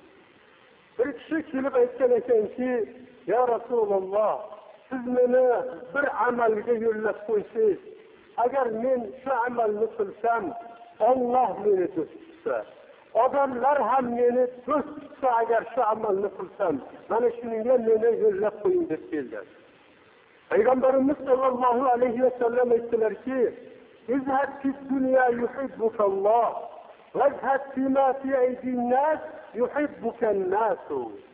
A: Bir kishi kelib aytgan ekanki, ya Rasululloh, siz meni bir amalga yo'llab qo'ysangiz, agar men shu amalni qilsam, Alloh meni do'st tutsa, odamlar ham meni do'st tutsa, agar shu amalni qilsam, mana shunga meni yo'llab qo'ying deb keldi. Payg'ambarimiz sollallohu alayhi va sallam aytdilarki, اذهب في الدنيا يحبك الله واذهب فيما في أيدي الناس يحبك الناس.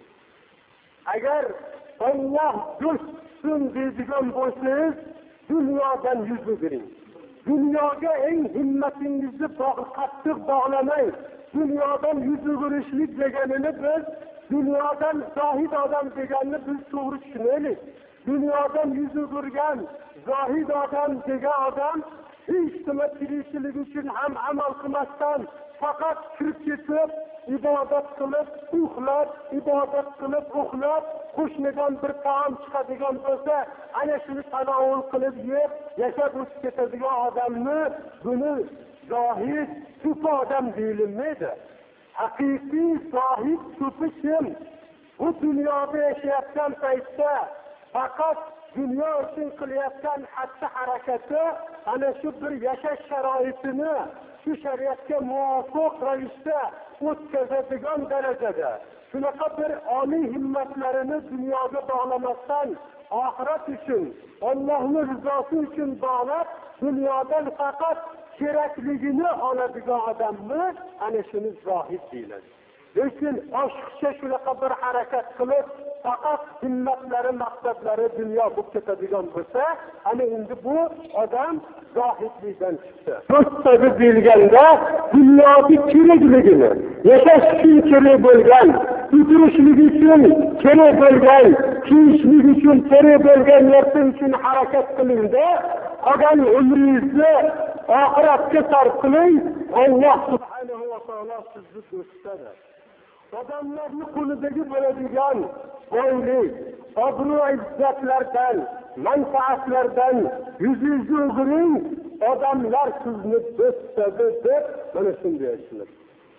A: Agar Allah do'stsin deydigan bo'lsangiz, dunyodan yuz o'giring. Dunyoga eng himmatingizni qattiq bog'lamang. Dunyodan yuz o'girishlik deganini biz dunyodan zohid odam deganini biz to'g'ri tushunaylik. Dunyodan yuz o'girgan zohid odam degan odam hech nima tirikchilik uchun ham amal qilmasdan faqat kirib ketib ibodat qilib uxlab, ibodat qilib uxlab, qo'shnidan bir taom chiqadigan bo'lsa, ana shuni tanovul qilib yeb, yashab o'tib ketadigan odamni buni zohid, sufi odam deyilmaydi. Haqiqiy zohid sufi kim? Bu dunyoda yashayotgan paytda faqat dunyo uchun qilayotgan xatti-harakati ana shu bir yashash sharoitini shu shariatga muvofiq ravishda o'tkazadigan darajada shunaqa bir oliy himmatlarini dunyoga bog'lamasdan oxirat uchun, Allohning rizosi uchun bog'lab, dunyodan faqat kerakligini oladigan odamni ana shuni zohid deyiladi. Lekin oshiqcha shunaqa bir harakat qilib, faqat himmatlari, maqsadlari dunyo bo'lib ketadigan bo'lsa, ana endi bu odam zohidlikdan chiqdi. Do'stlar deyilganda dunyoga kerakligini, yashash uchun kerak bo'lgan, o'tirishlik uchun kerak bo'lgan, kiyishlik uchun kerak bo'lgan narsa uchun harakat qilingda, qolgan umringizni oxiratga sarf qiling. Alloh subhanahu va taolo sizni do'stdir. Odamlarni qo'lidagi bo'ladigan boylik, obro'-izzatlardan, manfaatlardan yuzingizni o'giring, odamlar sizni do'stdir deb mana shunday aytdilar.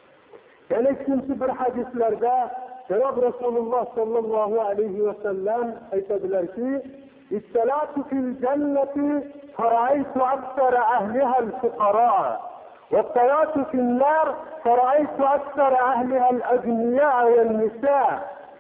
A: Yana ikkinchi bir hadislarda Janob Rasululloh sallallohu alayhi va sallam aytadilarki, "Ittalatu fil jannati fara'aytu aktsara ahliha al-fuqara." والطيات في النار فرأيت أكثر أهلها الأغنياء والنساء.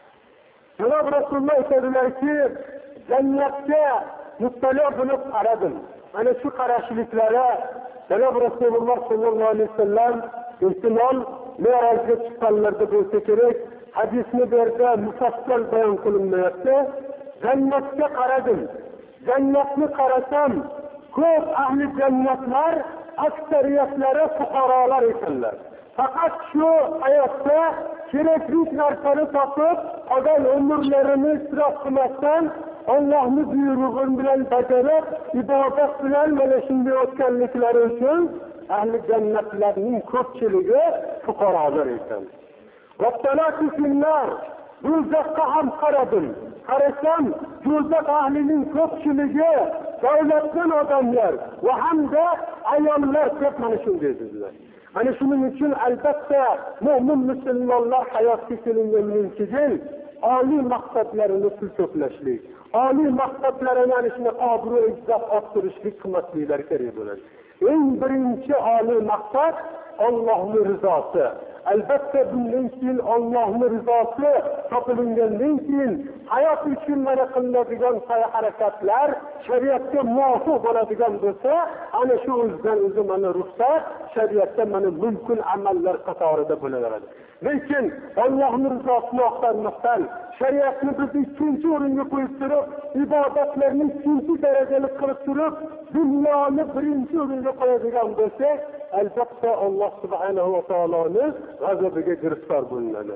A: جناب رسول الله söyledilerki cennette muttali bulup aradım. Hani şu karşılıklara Cenab-ı Resulullah sallallahu aleyhi ve sellem ihtimal Mi'rajga çıkanlarda bo'lsa kerak hadisni berdi mufassal bayon qilinmayapti. Cennetga qaradim. Cennetni qarasam ko'p ahli cennetlar aksariyatlari fuqarolar ekanlar. Faqat shu hayotda kerakli narsani topib, qolgan umrlarini isrof qilmasdan Allohning buyrug'i bilan bajarib, ibodat bilan mana shunday o'tganliklari uchun ahli jannatlarning ko'pchiligi fuqarolar ekan. Vaqtalatu finnar, do'zaxga ham qaradim. Qarasam, do'zax ahlining ko'pchiligi davlatdan odamlar va hamda ayollar deb mana shunday dedilar. Ana shuning uchun albatta mo'min musulmonlar hayotga kelingandan keyin oliy maqsadlarini pul to'plashlik, oliy maqsadlarini ana shuni obro' izzat orttirishlik qilmasliklar kerak bo'ladi. Eng birinchi oliy maqsad Allohning rizosi. Albatta bundan keyin Allohning rizosi topilingandan keyin hayot uchun mana qilinadigan harakatlar shariatga muvofiq bo'ladigan bo'lsa, ana shu o'zidan o'zi mana ruxsat shariatda mana mumkin amallar qatorida bo'laveradi. Lekin Allohning rizosini oqtarmasdan shariatni biz ikkinchi o'ringa qo'yib turib, ibodatlarni ikkinchi darajali qilib turib, dunyoni birinchi o'ringa qo'yadigan bo'lsak, albatta Alloh subhanahu va taoloning g'azabiga giriftor bo'linadi.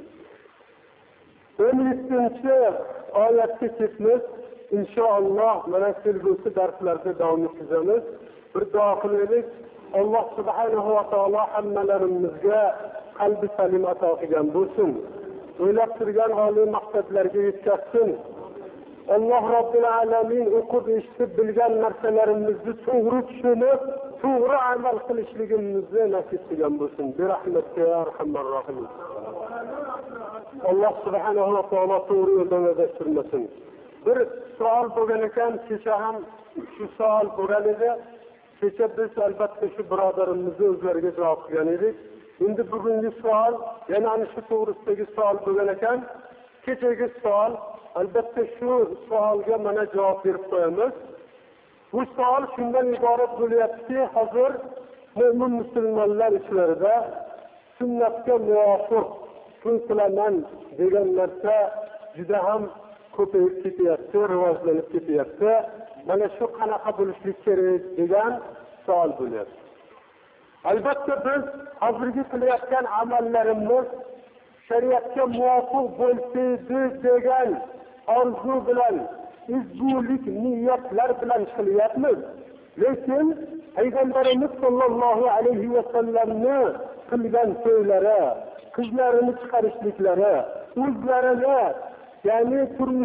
A: 17-oyatga ketmiz. Inshaalloh mana kelgusi darslarda davom ettiramiz. Bir duo qilaylik. Alloh subhanahu va taolo hammalarimizga qalbi salim ato qilgan bo'lsin. O'ylab turgan oliy maqsadlarga yetkazsin. Alloh Robbil alamin o'qib eshitib bilgan narsalarimizni to'g'ri tushunib, to'g'ri amal qilishligimizni nasib qilgan bo'lsin. Bi rahmatika ya arhamar rohim. Alloh subhanahu va taolo to'g'ri yo'ldan adashtirmasin. Bir savol bo'lgan ekan, kecha ham shu savol bo'lgan edi. Kecha biz albatta shu birodarimizning o'zlariga javob qilgan edik. Endi bugungi savol yana ana shu to'g'risidagi savol bo'lgan ekan. Kechagi savol albatta shu savolga mana javob berib qo'yamiz. Bu savol shundan iborat bo'lyapti, hozir mo'min musulmonlar ichlarida sunnatga muvofiq to'y qilaman degan narsa juda ham ko'payib ketyapti, rivojlanib ketyapti. Mana shu qanaqa bo'lishlik kerak degan savol bo'lyapti. Albatta biz hozirgi qilayotgan amallarimiz shariatga muvofiq bo'lsaydi degan orzu bilan, izgulik niyatlar bilan qilyapmiz. Lekin Payg'ambarimiz sollallohu alayhi va sallamni qilgan to'ylari, qizlarini chiqarishliklari, o'zlarini ya'ni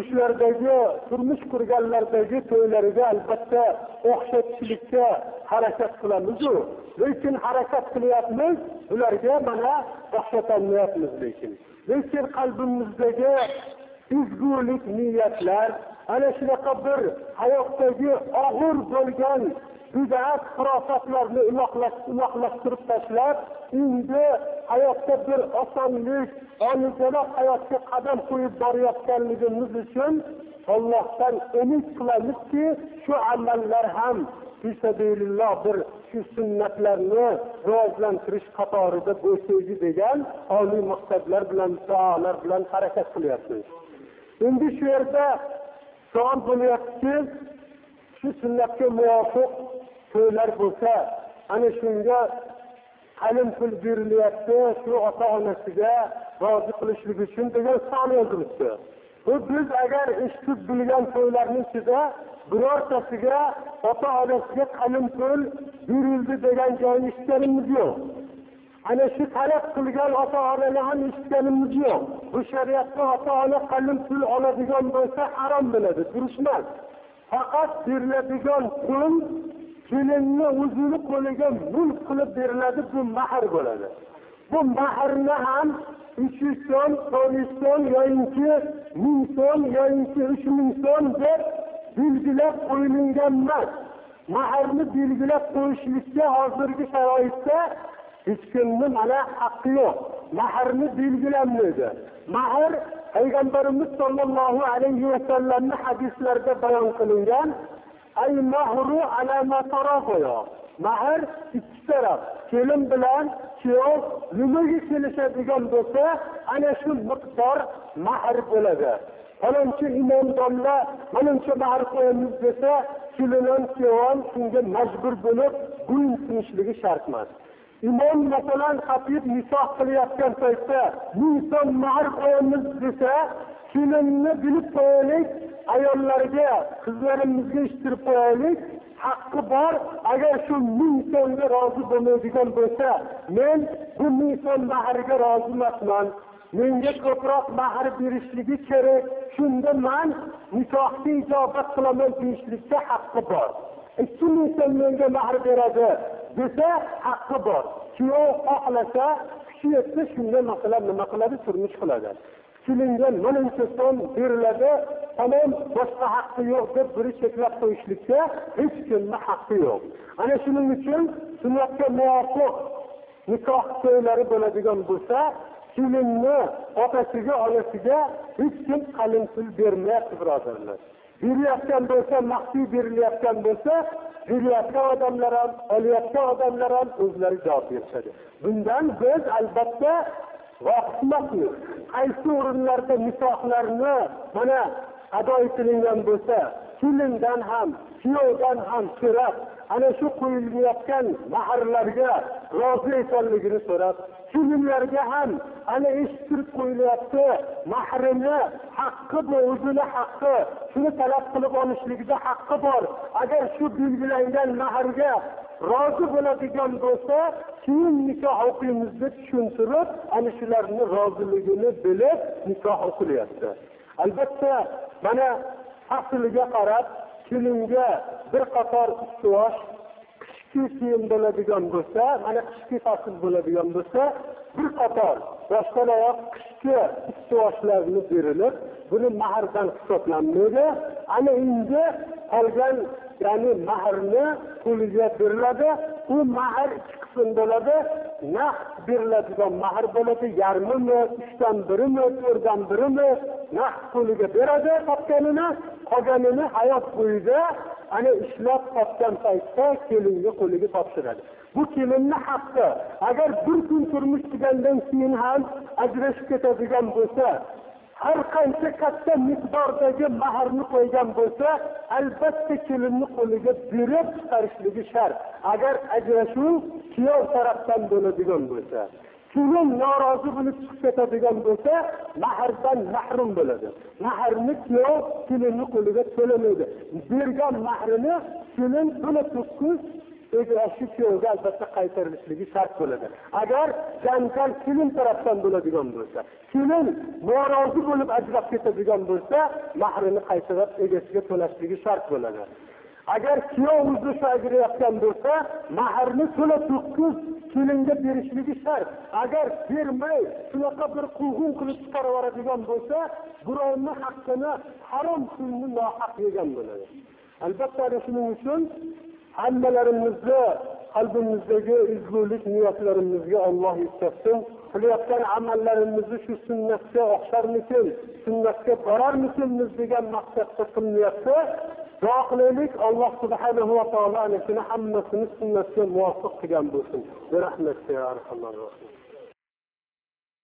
A: turmush qurganlardagi to'ylariga albatta o'xshatishlikka harakat qilamiz-ku. Lekin harakat qilyapmiz, ularga mana o'xshatolmayapmiz lekin qalbimizdagi izgulik niyatlar, ana shunaqa bir hayotdagi og'ir bo'lgan bid'at xurofotlarni uloqlashtirib tashlab, endi hayotda bir osonlik, olijanob hayotga qadam qo'yib borayotganligimiz uchun Allohdan umid qilamizki, shu amallar ham fisabilillah bir shu sunnatlarni rivojlantirish qatorida bo'lsaydi degan oliy maqsadlar bilan, saolar bilan harakat qilyapmiz. Endi shu yerda savol bo'lyapti, shu sunnatga muvofiq to'ylar bo'lsa, ana shunga qalin pul berilyapti, shu ota-onasiga rozi qilishlik uchun degan savol yozilibdi. Biz agar eshitib bilgan to'ylarning ichida birortasiga ota-onasiga qalin pul berildi degan joyni eshitganimiz yo'q. Ana shu talab qilgan ota-onalarni ham eshitganimiz yo'q. Bu shariatda ota-ona qalin pul oladigan bo'lsa harom bo'ladi, durust emas. Faqat beriladigan pul kelinni o'zini qo'liga mulk qilib beriladi, bu mahr bo'ladi. Bu mahrni ham 300 so'm, 400 so'm yoki 1000 so'm yoki 3000 so'm deb belgilab qo'yilgan emas. Mahrni belgilab qo'yishlikka hozirgi sharoitda hech kimning mana haqqi yo'q. Mahrni belgilanmaydi. Mahr Payg'ambarimiz sollallohu alayhi va sallamning hadislarida bayon qilingan ay mahru ala ma tarafa. Mahr ikki taraf, kelin bilan kuyov nimaga kelishadigan bo'lsa, ana shu miqdor mahr bo'ladi. Falonchi imom domla manimcha mahr qo'yamiz desa, kelin kuyov shunga majbur bo'lib bo'yin tinishligi shart emas. Imom masalan xatib nikoh qilayotgan paytda inson mahr qo'yamiz desa, kelinni bilib qo'yaylik, ayollarga, qizlarimizga eshittirib qo'yaylik, haqqi bor. Agar shu 1000 so'mga rozi bo'lmaydigan bo'lsa, men bu 1000 so'm mahrga rozi emasman. Menga ko'proq mahr berishligi kerak. Shunda men nikohga ijobat qilaman deyishlikka haqqi bor. 2000 so'm menga mahr beradi desa haqqi bor. Kuyov xohlasa, kuchi yetsa shunda masalan nima qiladi? Turmush qiladi. Kelinga manimcha so'm beriladi, tamom, boshqa haqqi yo'q deb biri cheklab qo'yishlikka hech kimning haqqi yo'q. Ana shuning uchun sunnatga muvofiq nikoh to'ylari bo'ladigan bo'lsa, kelinni otasiga, onasiga hech kim qalin pul bermayapti, birodarlar. Berayotgan bo'lsa, maxfiy berilayotgan bo'lsa, berayotgan odamlar ham, olayotgan odamlar ham o'zlari javob berishadi. Bundan biz albatta vaqtimiz qaysi o'rinlarda nikohlarni mana ado etilgan bo'lsa, kelindan ham, kuyovdan ham so'rab, ana shu qo'yilayotgan mahrlarga rozi ekanligini so'rab, kelinlarga ham ana eshittirib qo'yilyapti, mahrini haqqi bu, o'zini haqqi, shuni talab qilib olishligida haqqi bor. Agar shu belgilangan mahrga rozi bo'ladigan bo'lsa, keyin nikoh o'qiymiz deb tushuntirib, ana shularni roziligini bilib nikoh o'qilyapti. Albatta, mana fasliga qarab, kelinga bir qator istivosh qishki kiyim bo'ladigan bo'lsa, mana qishki fasl bo'ladigan bo'lsa, bir qator boshqaroq qishki istivoshlarni berilib, buni mahrdan hisoblanmaydi. Ana endi qolgan ya'ni mahrni qo'liga beriladi. U mahr ikki qism bo'ladi. Naqd beriladigan mahr bo'ladi, yarmimi, 3dan 1mi, 4dan 1mi naqd qo'liga beradi topganini. qolganini hayot bo'yida ana ishlab topgan paytda kelinga qo'liga topshiradi. Bu kelinni haqqi. Agar bir kun turmush tugandan keyin ham ajrashib ketadigan bo'lsa, har qancha katta miqdordagi mahrni qo'ygan bo'lsa, albatta kelinni qo'liga berib chiqarishligi shart. Agar ajrashuv kuyov tarafdan bo'ladigan bo'lsa, kelin norozi bo'lib chiqib ketadigan bo'lsa, mahrdan mahrum bo'ladi. Mahrni kuyov kelinni qo'liga to'lamaydi. Bergan mahrini kelin to'la to'kis ajrashish kuyovga albatta qaytarilishligi shart bo'ladi. Agar janjal kelin tarafdan bo'ladigan bo'lsa, kelin norozi bo'lib ajrab ketadigan bo'lsa, mahrini qaytarib egasiga to'lashligi shart bo'ladi. Agar kuyov o'zi ajrayotgan bo'lsa, mahrni to'la to'kis kelinga berishligi shart. Agar bermay, shunaqa bir quvg'in qilib chiqarib yuboradigan bo'lsa, birovning haqqini harom pulni nohaq yegan bo'ladi. Albatta shuning uchun hammalarimizni qalbimizdagi izgulik niyatlarimizga Alloh yetkazsin. Qilayotgan amallarimizni shu sunnatga o'xsharmikin, sunnatga borarmikinmiz degan maqsadda qilyapti. Duo qilaylik, Alloh subhanahu va taolo ana shuni hammasini sunnatga muvofiq qilgan bo'lsin. Rahmat ya arhamar rohim.